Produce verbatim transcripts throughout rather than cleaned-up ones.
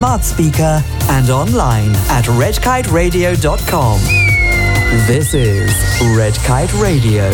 smart speaker and online at red kite radio dot com. This is Red Kite Radio.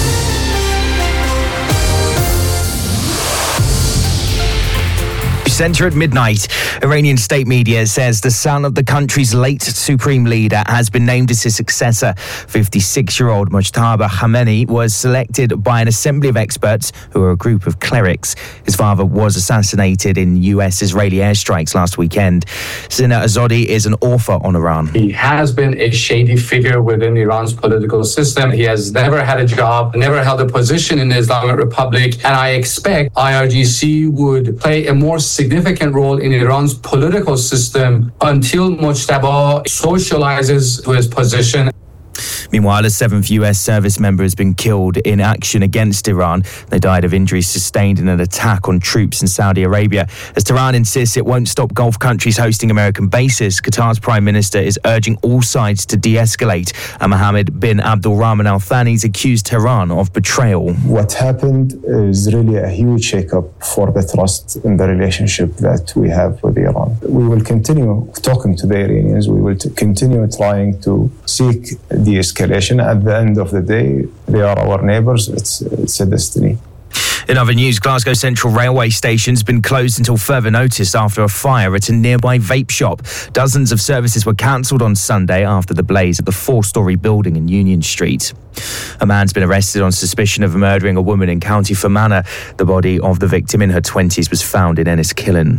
Centre at midnight. Iranian state media says the son of the country's late supreme leader has been named as his successor. fifty-six-year-old Mujtaba Khamenei was selected by an assembly of experts who are a group of clerics. His father was assassinated in U S-Israeli airstrikes last weekend. Sina Azadi is an author on Iran. He has been a shady figure within Iran's political system. He has never had a job, never held a position in the Islamic Republic, and I expect I R G C would play a more significant significant role in Iran's political system until Mujtaba socializes to his position. Meanwhile, a seventh U S service member has been killed in action against Iran. They died of injuries sustained in an attack on troops in Saudi Arabia. As Tehran insists it won't stop Gulf countries hosting American bases, Qatar's Prime Minister is urging all sides to de-escalate. And Mohammed bin Abdul Rahman Al Thani's accused Tehran of betrayal. What happened is really a huge shake-up for the trust in the relationship that we have with Iran. We will continue talking to the Iranians. We will t- continue trying to seek de-escalation. At the end of the day, they are our neighbours. It's, it's a destiny. In other news, Glasgow Central Railway Station's been closed until further notice after a fire at a nearby vape shop. Dozens of services were cancelled on Sunday after the blaze at the four-storey building in Union Street. A man's been arrested on suspicion of murdering a woman in County Fermanagh. The body of the victim in her twenties was found in Enniskillen.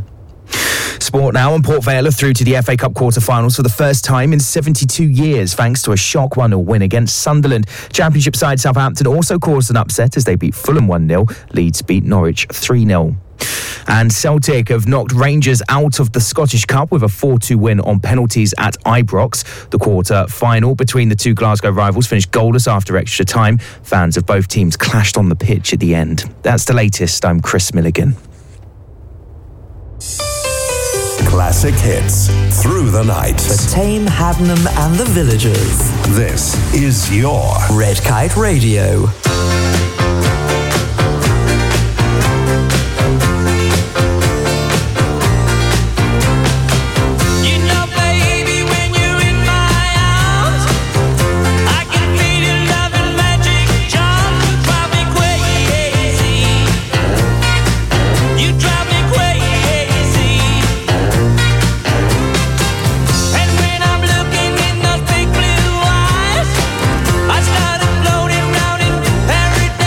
Sport now, and Port Vale are through to the F A Cup quarter-finals for the first time in seventy-two years, thanks to a shock one nil win against Sunderland. Championship side Southampton also caused an upset as they beat Fulham one nil. Leeds beat Norwich three nil. And Celtic have knocked Rangers out of the Scottish Cup with a four two win on penalties at Ibrox. The quarter-final between the two Glasgow rivals finished goalless after extra time. Fans of both teams clashed on the pitch at the end. That's the latest. I'm Chris Milligan. Classic hits through the night. The Tame, Haddenham and the Villagers. This is your Red Kite Radio. Floating round in paradise.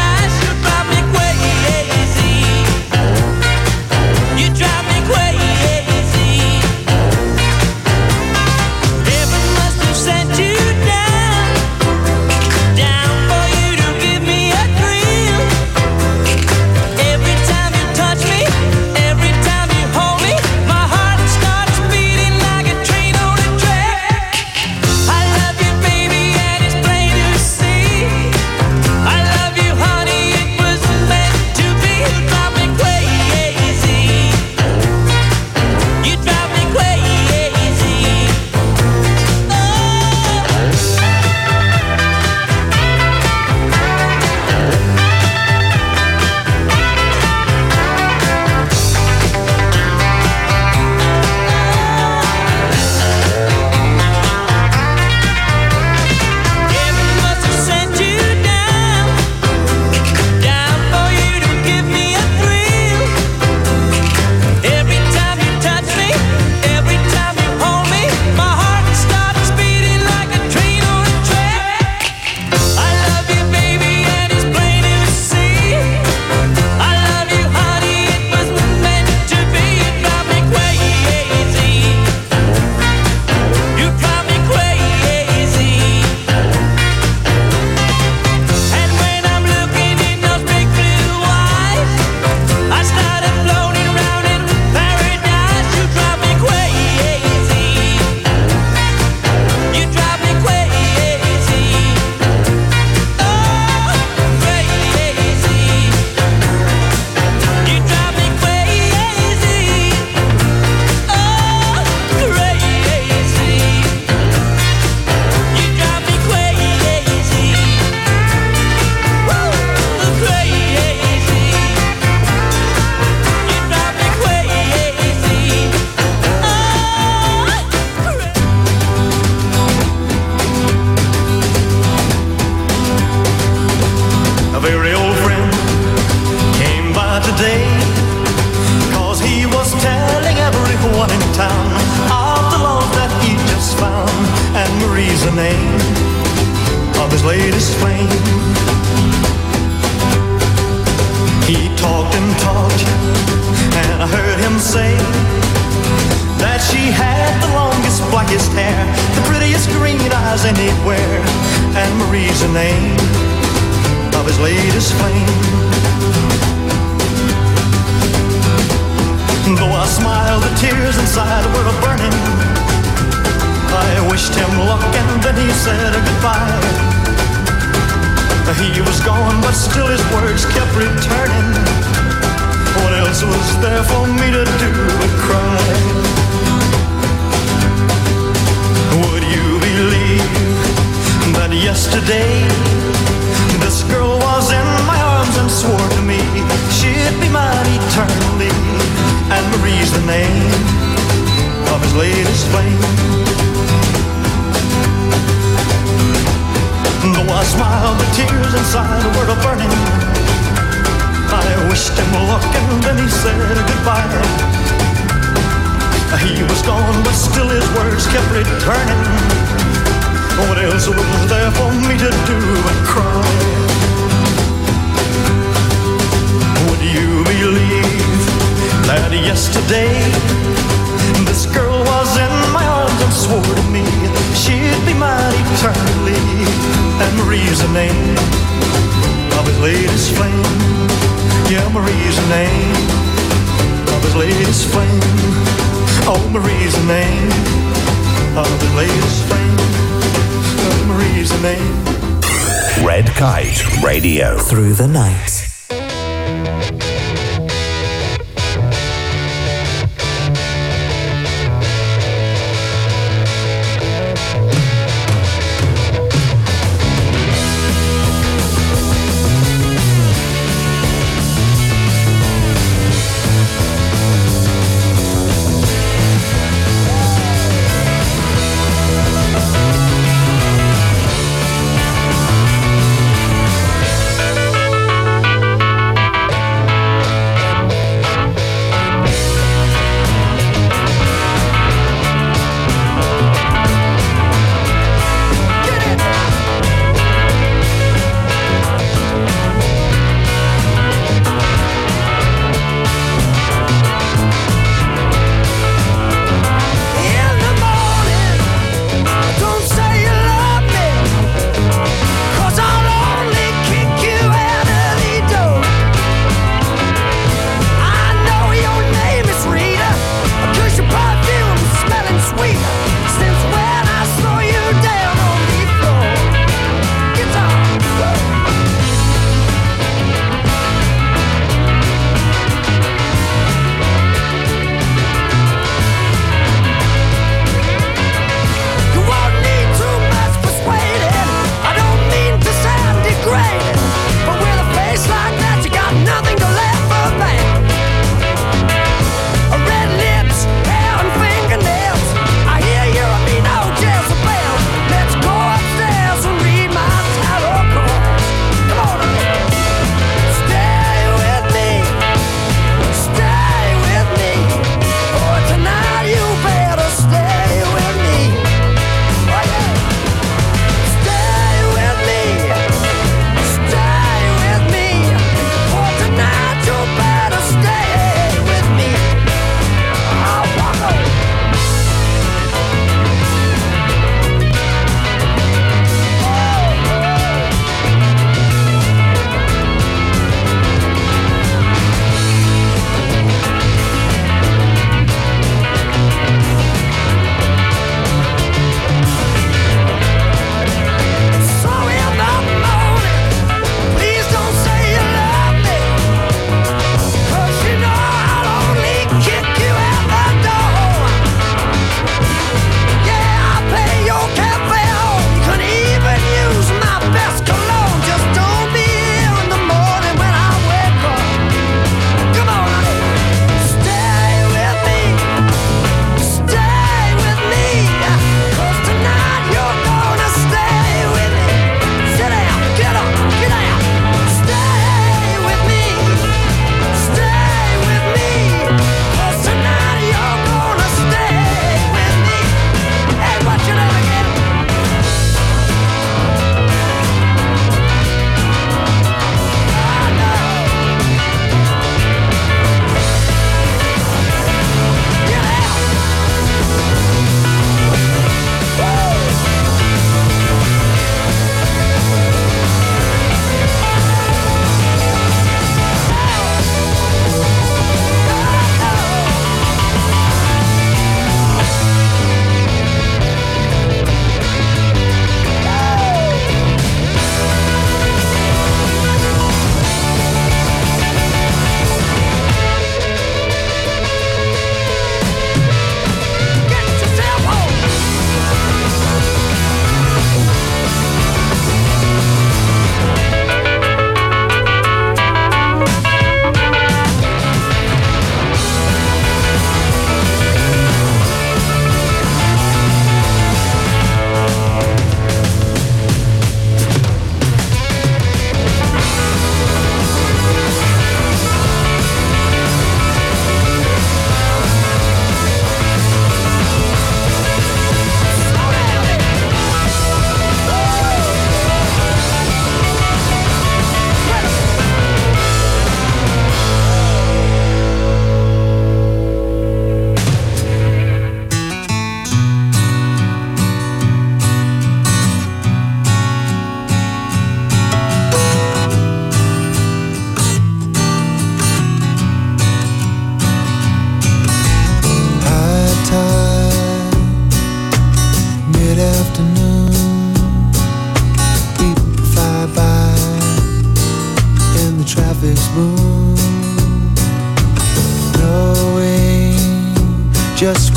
latest flame. He talked and talked, and I heard him say that she had the longest, blackest hair, the prettiest green eyes anywhere, and Marie's the name of his latest flame. Though I smiled, the tears inside were burning. I wished him luck and then he said goodbye. He was gone, but still his words kept returning. What else was there for me to do but cry? Would you believe that yesterday this girl was in my arms and swore to me she'd be mine eternally? And Marie's the name of his latest flame. Though I smiled, the tears inside were burning. I wished him luck and then he said goodbye. He was gone, but still his words kept returning. What else was there for me to do but cry? Would you believe that yesterday this girl was in my arms and swore to me she'd be mine eternally? And Marie's the name of his latest flame. Yeah, Marie's the name of his latest flame. Oh, Marie's the name of his latest flame. Oh, Marie's the name. Red Kite Radio. Through the night.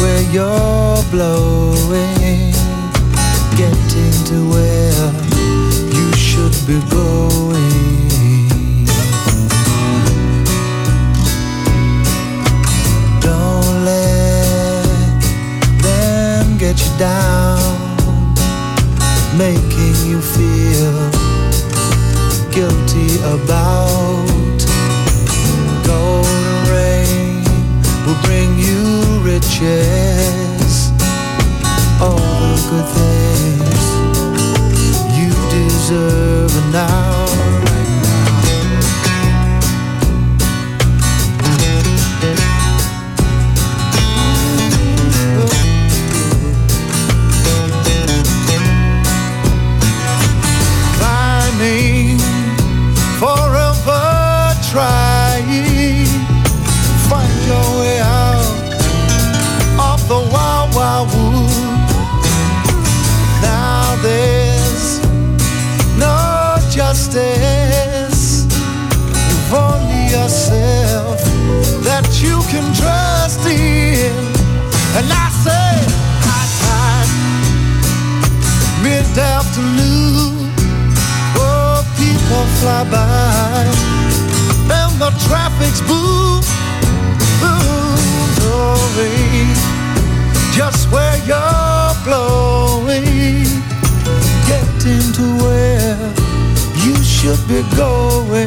where you're blowing, getting to where you should be going. Don't let them get you down, making you feel guilty about. Golden rain will bring you riches, all the good things you deserve now. Climbing, forever trying, find your way out of the wild, wild wood. Now there's no justice, you've only yourself that you can trust in. And I say, high tide, mid-afternoon, oh, people fly by, and the traffic's boom, boom, blowing, just where you're blowing, getting to where you should be going.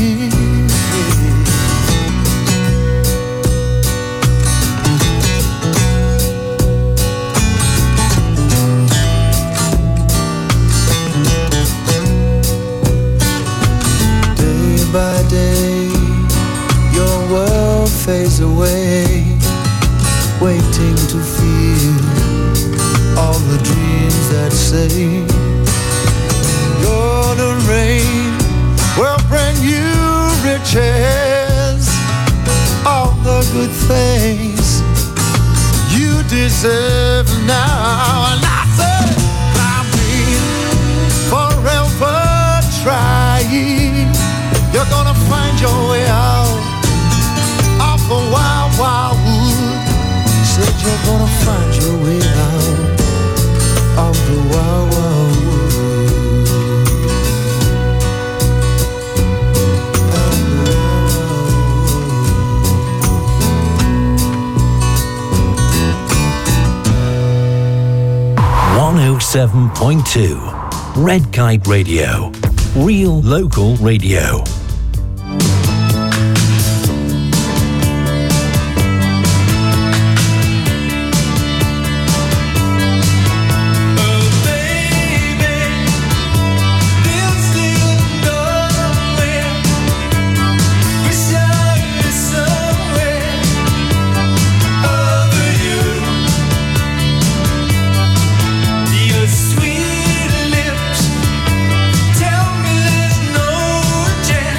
Day by day, your world fades away, waiting to feel all the dreams that say golden rain will bring you riches, all the good things you deserve now. And I say, I've been forever trying, you're gonna find your way out of the wild, wild wood. Said you're gonna find your way out of the wild, wild wood. one oh seven point two Red Kite Radio. Real local radio. Sweet lips tell me there's no chance.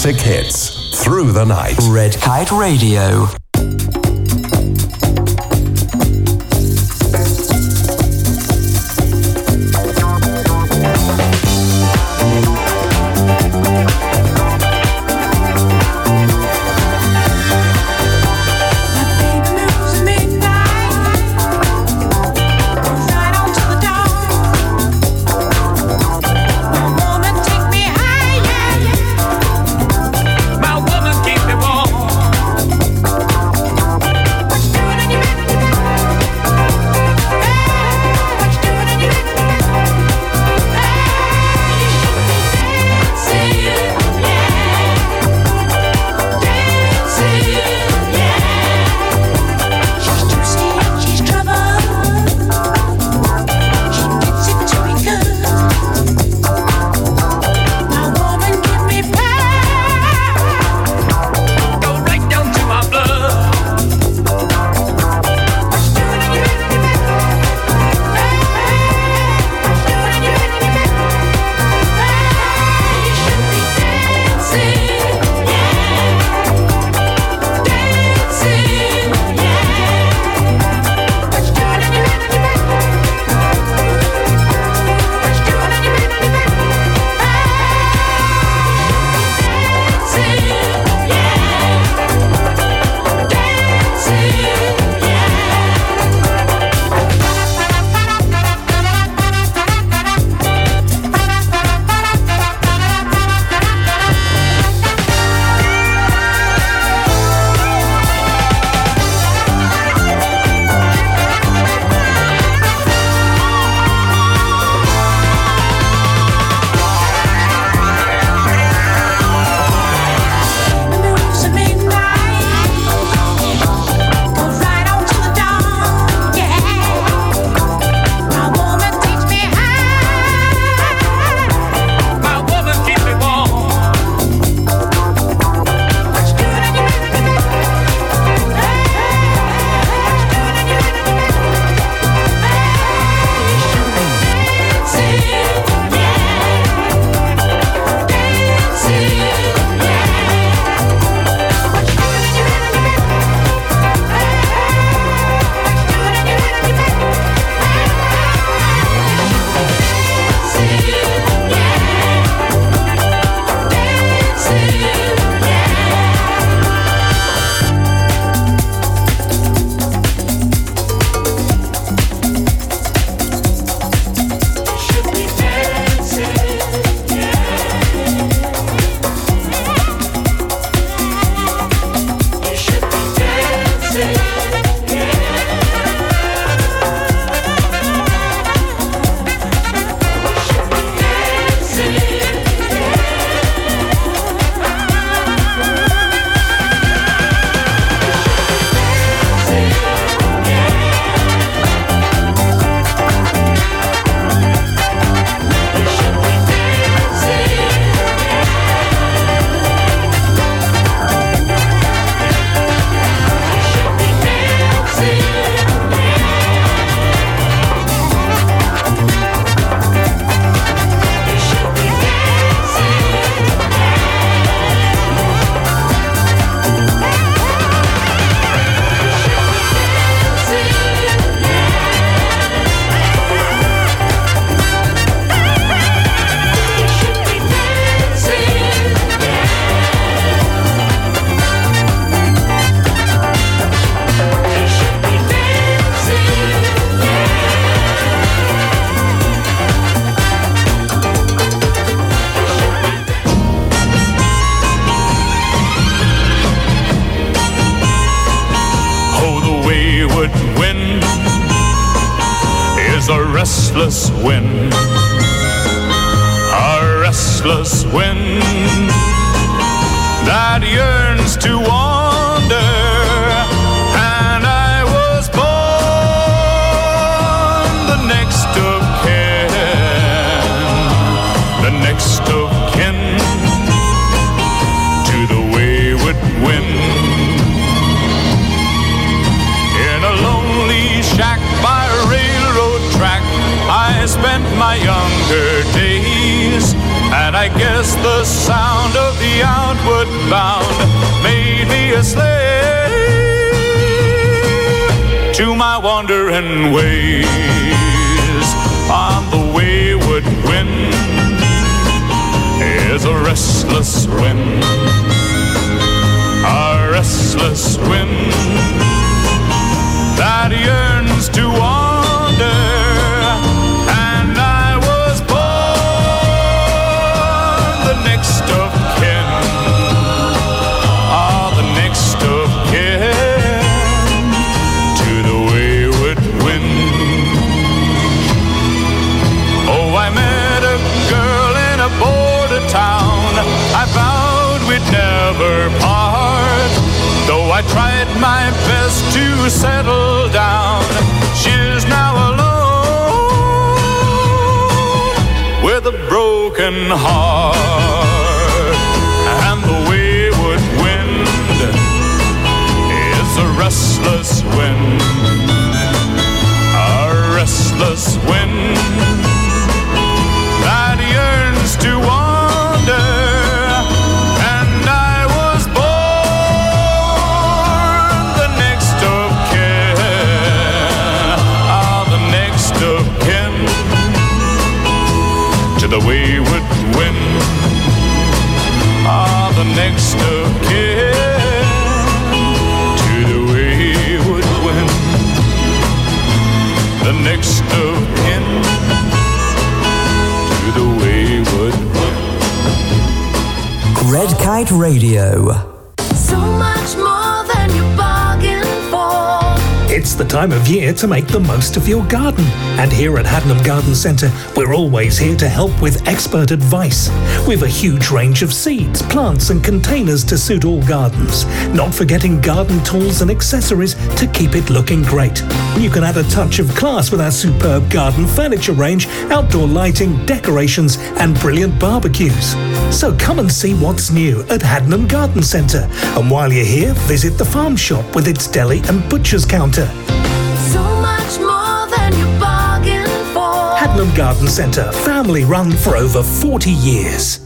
Classic hits through the night. Red Kite Radio. restless wind, a restless wind that yearns to wander. And I was born the next of kin, the next of kin to the wayward wind. In a lonely shack by a railroad track, I spent my younger days, and And I guess the sound of the outward bound made me a slave to my wandering ways. On the wayward wind is a restless wind, a restless wind that yearns to wander. And I was born the next of kin, ah, the next of kin to the wayward wind. Oh, I met a girl in a border town. I vowed we'd never part, though I tried my best to settle down. She's now alone with a broken heart, and the wayward wind is a restless wind, a restless wind that yearns to wander. And I was born the next of kin, ah, the next of kin to the wayward wind, ah, the next of kin to the wayward wind, the next of kin to the wayward wind. Red Kite Radio. So much more than you bargained for. It's the time of year to make the most of your garden. And here at Haddenham Garden Centre, we're always here to help with expert advice. We've a huge range of seeds, plants and containers to suit all gardens. Not forgetting garden tools and accessories to keep it looking great. You can add a touch of class with our superb garden furniture range, outdoor lighting, decorations and brilliant barbecues. So come and see what's new at Haddenham Garden Centre. And while you're here, visit the farm shop with its deli and butcher's counter. So much more than you bargained for. Haddenham Garden Centre, family run for over forty years.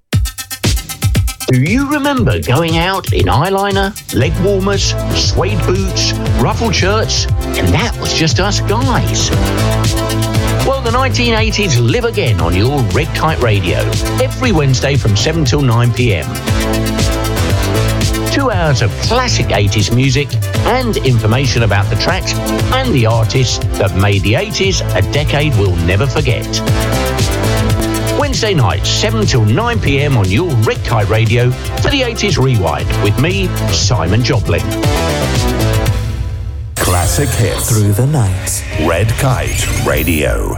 Do you remember going out in eyeliner, leg warmers, suede boots, ruffled shirts, and that was just us guys? Well, the nineteen eighties live again on your Red Kite Radio, every Wednesday from seven till nine p.m. Two hours of classic eighties music and information about the tracks and the artists that made the eighties a decade we'll never forget. Wednesday nights, seven till nine p.m. on your Red Kite Radio for the eighties Rewind with me, Simon Joplin. Classic hits Through the night. Red Kite Radio.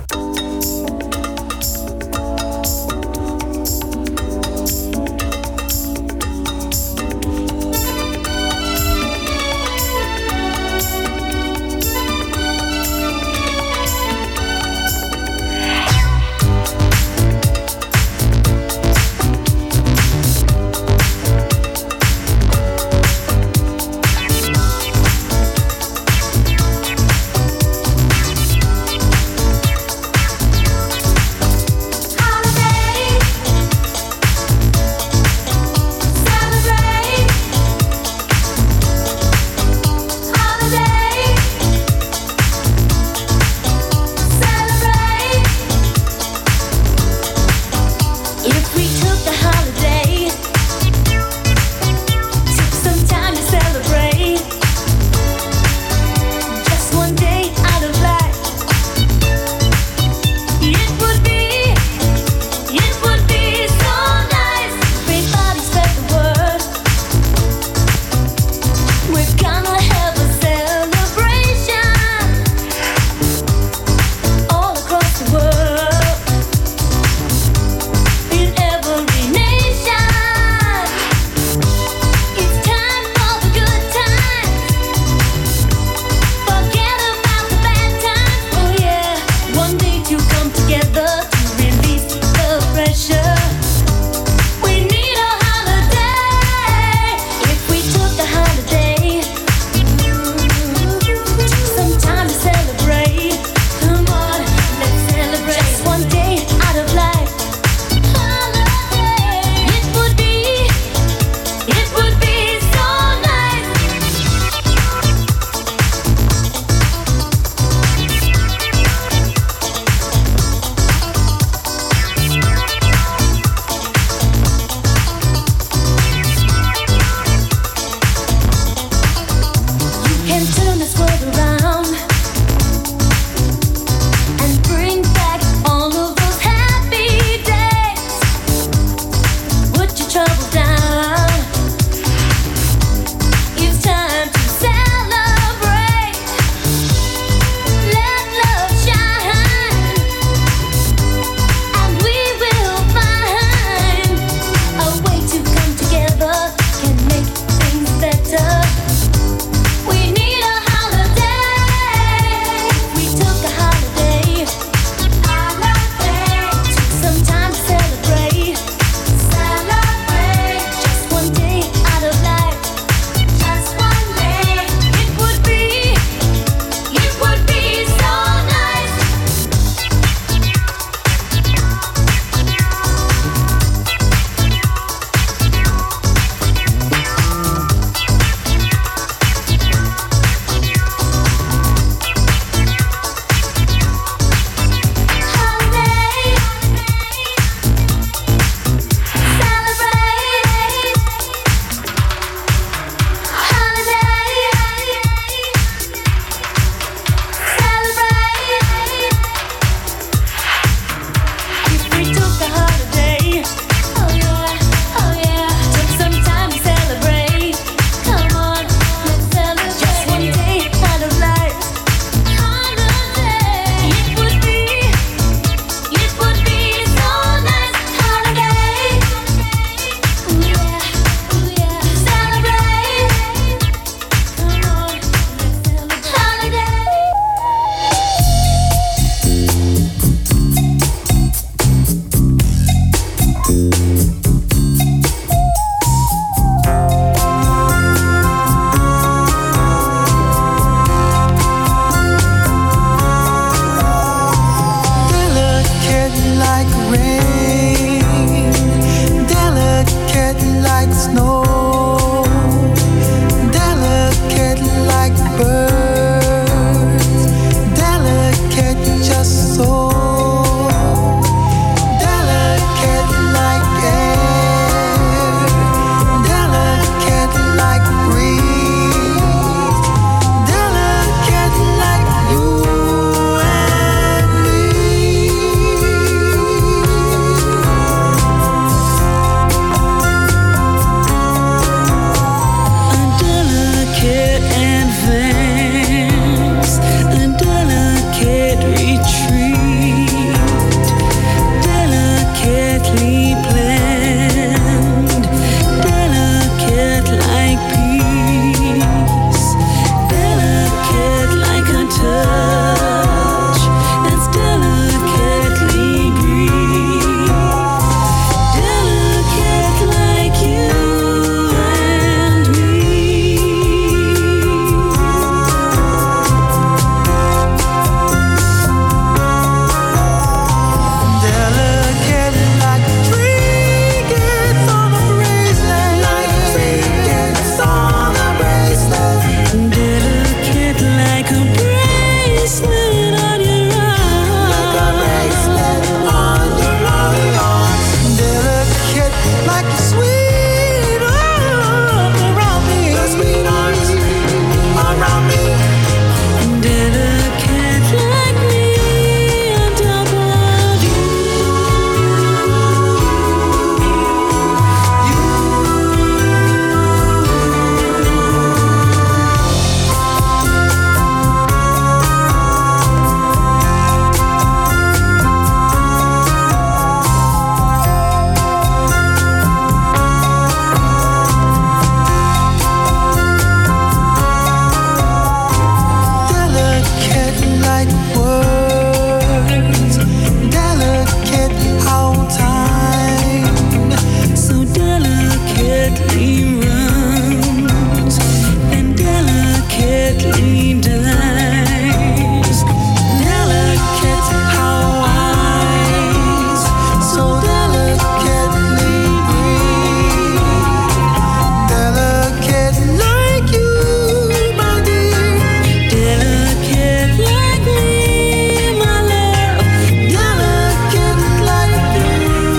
delicately nice, delicate, how wise, so delicately green, delicate like you, my dear, delicate like me, my love, delicate like you,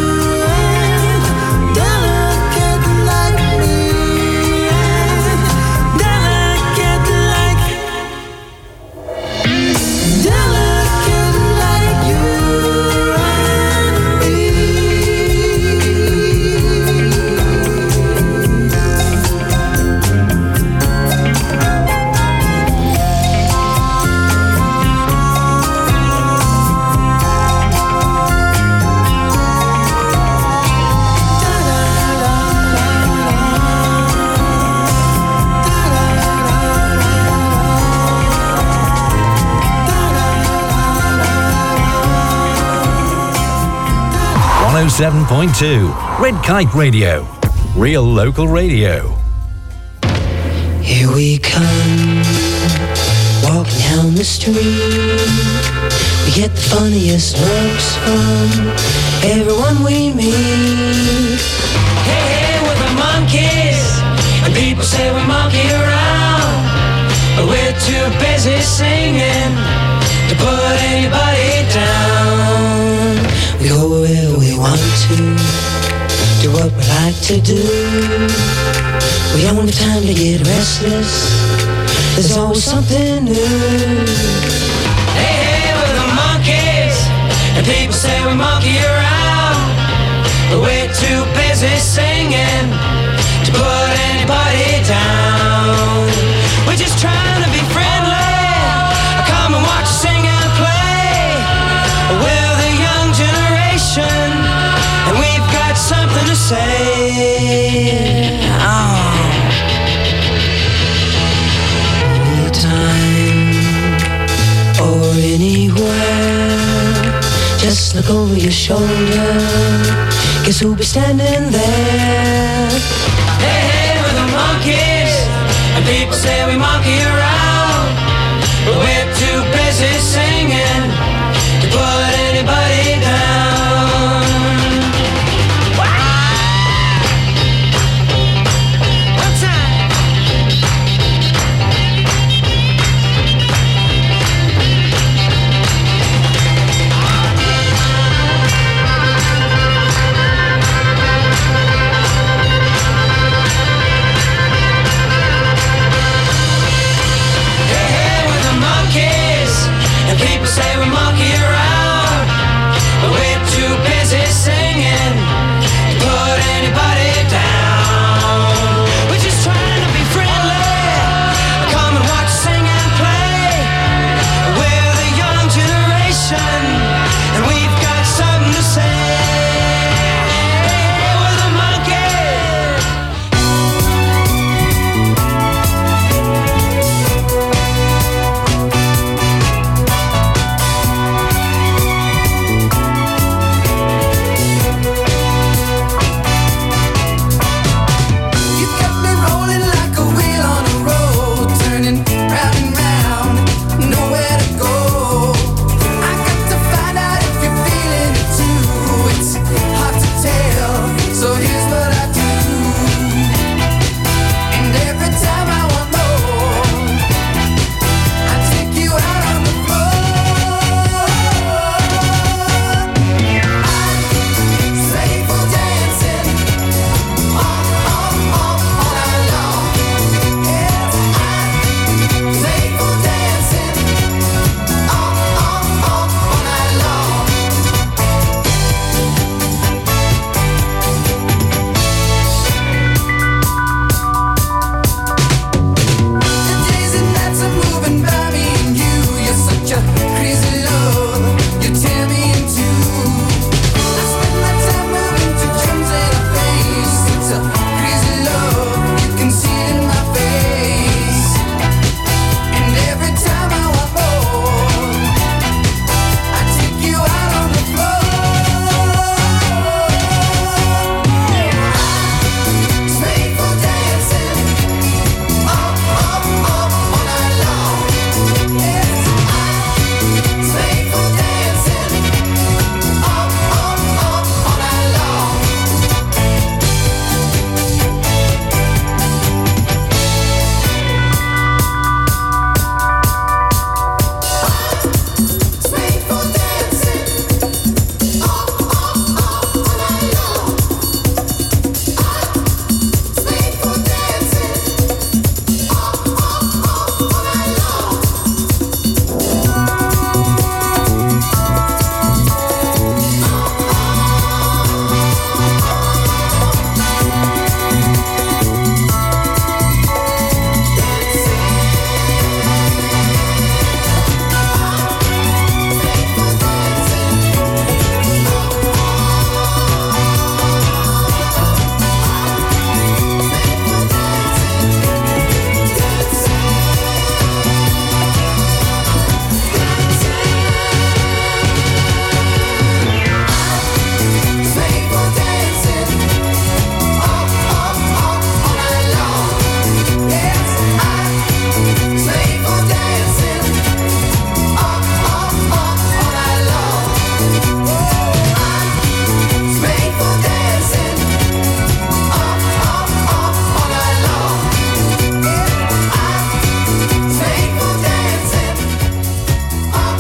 delicate like me, delicate like, delicate like you and me. one oh seven point two Red Kite Radio. Real local radio. Here we come, walking down the street. We get the funniest looks from everyone we meet. Hey, hey, we're the monkeys, and people say we monkey around, but we're too busy singing to put anybody down. We go where we want to, do what we like to do. We don't have time to get restless, there's always something new. Hey, hey, we're the monkeys, and people say we monkey around, but we're too busy singing to put anybody down. We're just trying to be friendly, come and watch us sing and play. We're the young generation, and we've got something to say. Oh. Anytime or anywhere, just look over your shoulder, guess who'll be standing there? Hey, hey, we're the monkeys, and people say we monkey around, but we're too busy singing to put anybody down. One time.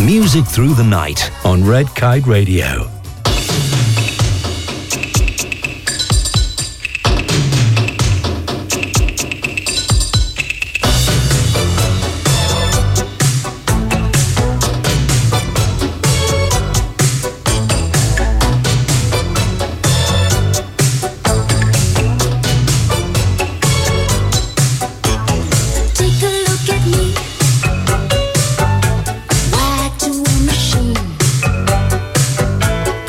Music through the night on Red Kite Radio. Why do a machine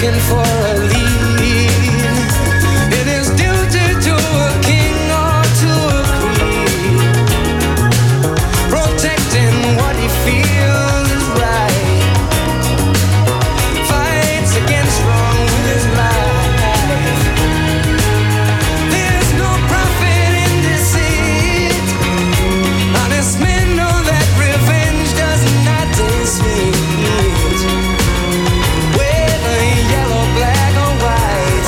looking for a lead. It is duty to a king or to a queen, protecting what he feels is right, fights against wrong with his life. There's no profit in deceit. Honest men know that revenge does not taste sweet. Whether yellow, black or white,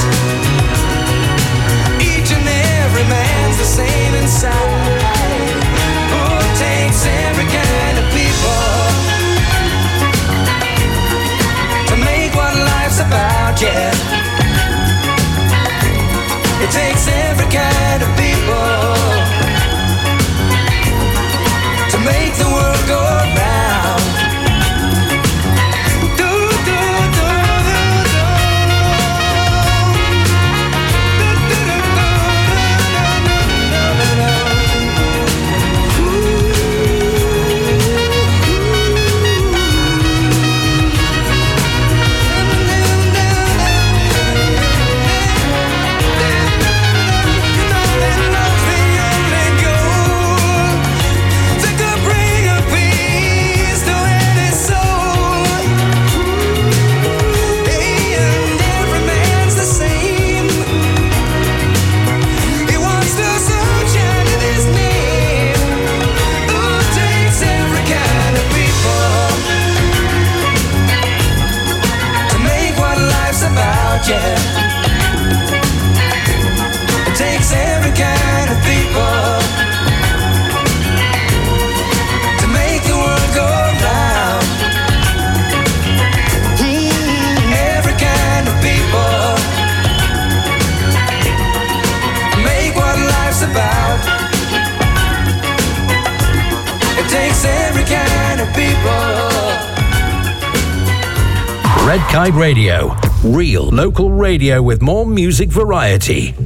each and every man's the same inside. Oh, it takes every kind of people to make what life's about, yeah. It takes every kind of people to make the world go round. Do, do, do, do, do. Do, do, do, do, do, do, do, yeah. It takes every kind of people to make the world go round. Mm, every kind of people make what life's about. It takes every kind of people. Red Kite Radio. Real local radio with more music variety.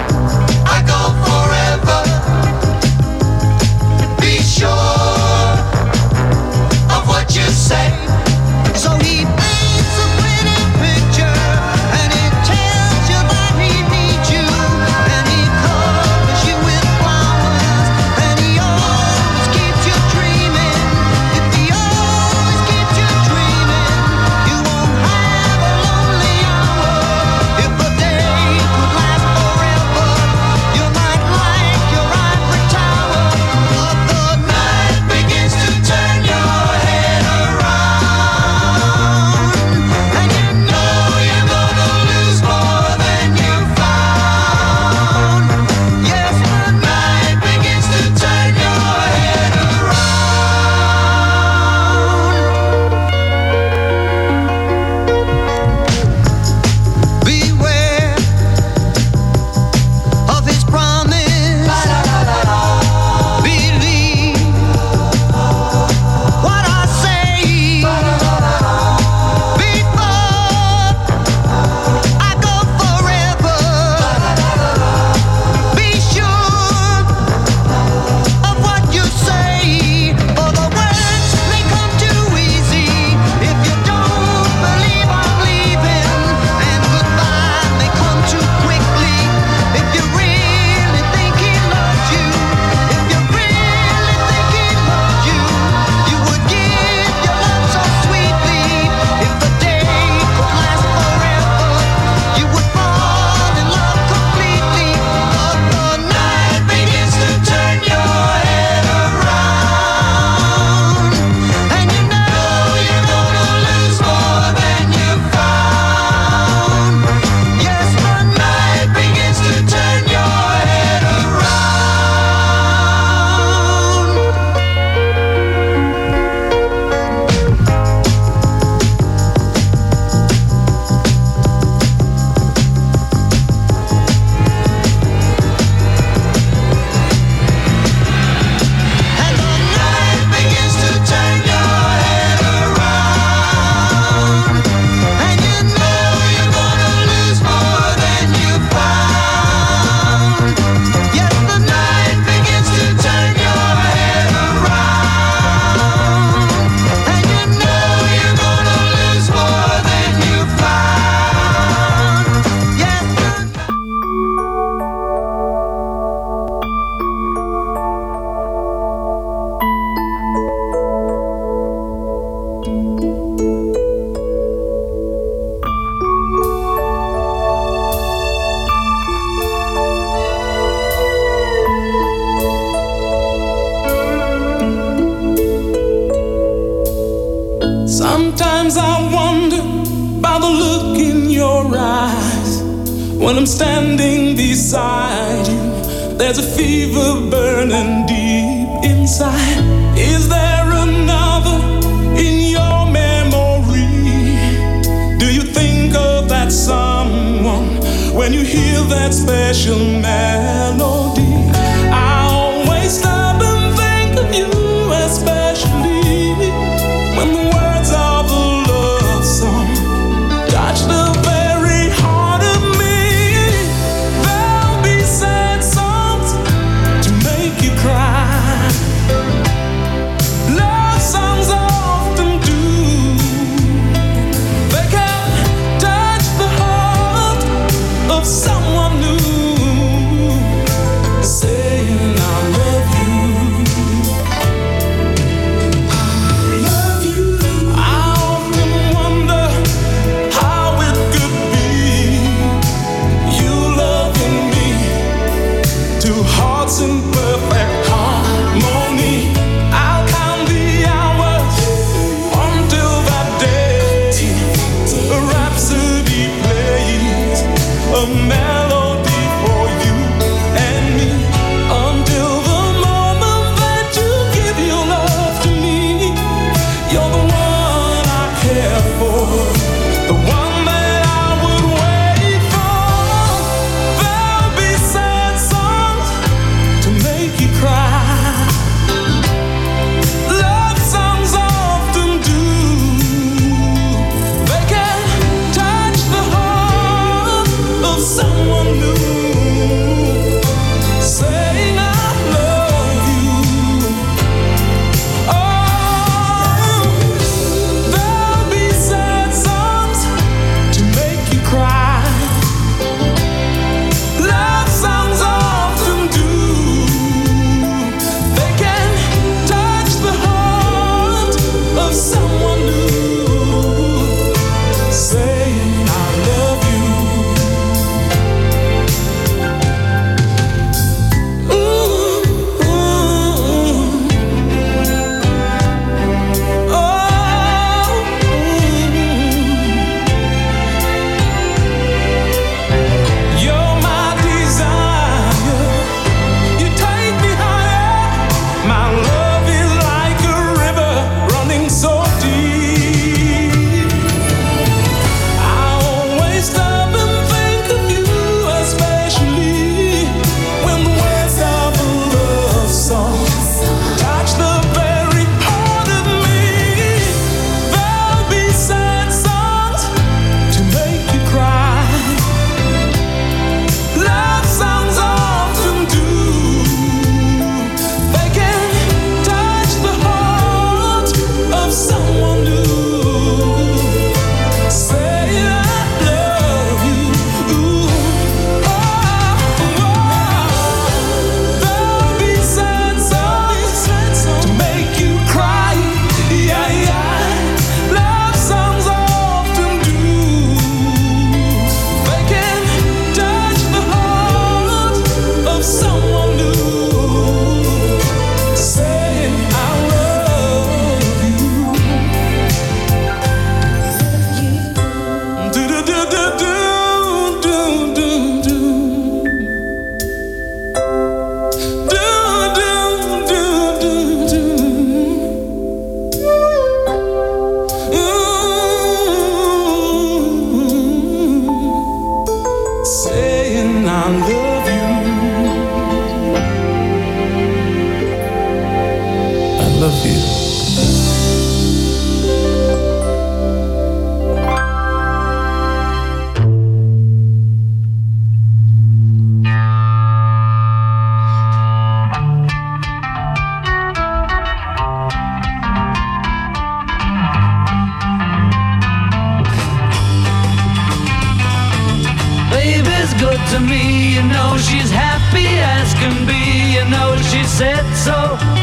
Sure When I'm standing beside you, there's a fever burning deep inside. Is there another in your memory? Do you think of that someone when you hear that special melody? I always stop and think of you, especially when the words of a love song touch the very heart of me. There'll be sad songs to make you cry. Love songs often do. They can touch the heart of someone new, saying I love you. I love you. I often wonder how it could be, you loving me, two hearts in perfect harmony. I'll count the hours until that day a rhapsody plays, a melody for you and me, until the moment that you give your love to me. You're the one I care for, the one that I would wait for. There'll be sad songs to make you cry. Love songs often do. They can touch the heart of someone new, saying I love you. Oh, there'll be sad songs to make you cry. Love songs often do. They can touch the heart of someone new, saying I love you. Ooh, ooh, oh, you're my desire. You take me higher. My love is like a river running so deep. I always stop and think of you, especially when the words of a love song touch the very heart of me. There'll be sad songs to make you cry. Love songs often do. They can touch the heart of someone new, saying I love you. Ooh, oh, there'll be sad songs to make you cry. Yeah, yeah. Love songs often do. They can touch the heart of someone new, saying I love you. Do do do do do do do do. Do do do do do. Ooh, saying I love you. I love you. Baby's good to me, you know she's happy as can be, you know she said so.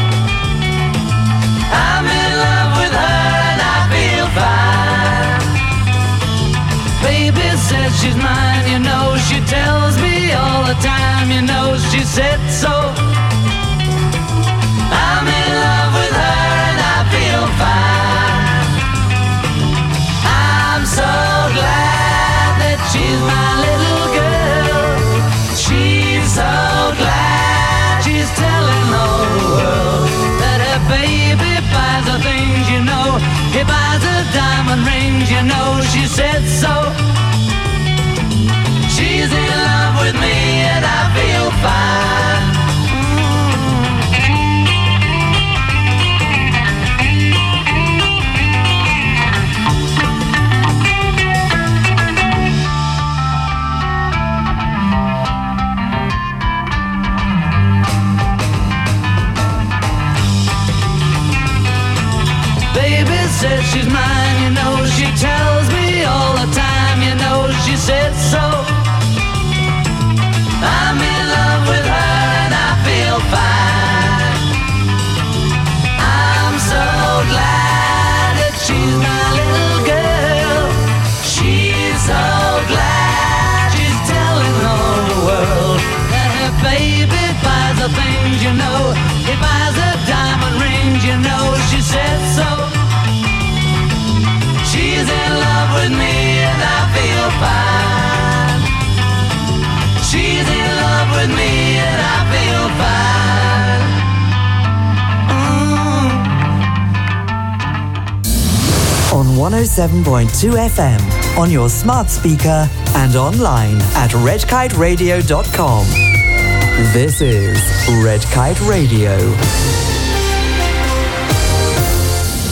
I'm in love with her and I feel fine. Baby says she's mine, you know she tells me all the time, you know she said so. I'm in love with her and I feel fine. I'm so glad that she's my little girl. diamond rings, you know she said so. She's in love with me and I feel fine. Baby says she's mine, you know she tells me all the time, you know she said so. I'm in love with her and I feel fine. I'm so glad that she's my little girl. She's so glad she's telling all the world that her baby buys the things, you know. He buys her diamond rings, you know she said so. She's in love with me and I feel fine. She's in love with me and I feel fine. Mm. On one oh seven point two F M, on your smart speaker and online at red kite radio dot com. This is Red Kite Radio.